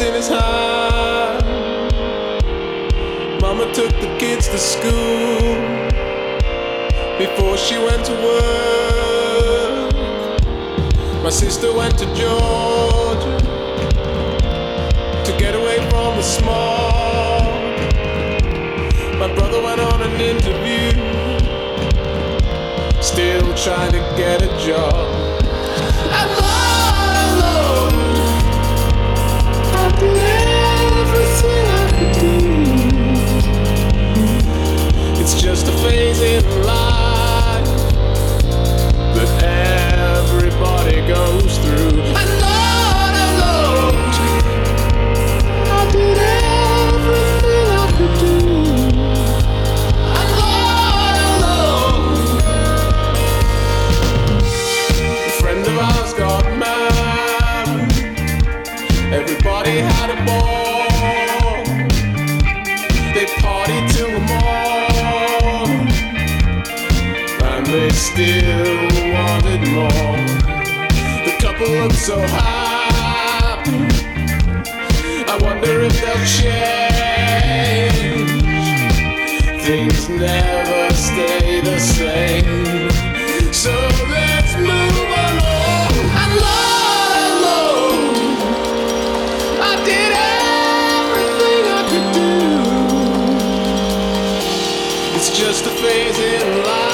in his hand. Mama took the kids to school before she went to work. My sister went to Georgia to get away from the smog. My brother went on an interview, still trying to get a job. And Lord, I did everything I could do. It's just a phase in life that everybody goes through. And Lord, I did everything I could do. And Lord, a friend of ours got married. Everybody had a ball. They partied till the morning, and they still wanted more. The couple looked so happy, I wonder if they'll change. Things never stay the same, so let's move along. And Lord, I did everything I could do. It's just a phase in life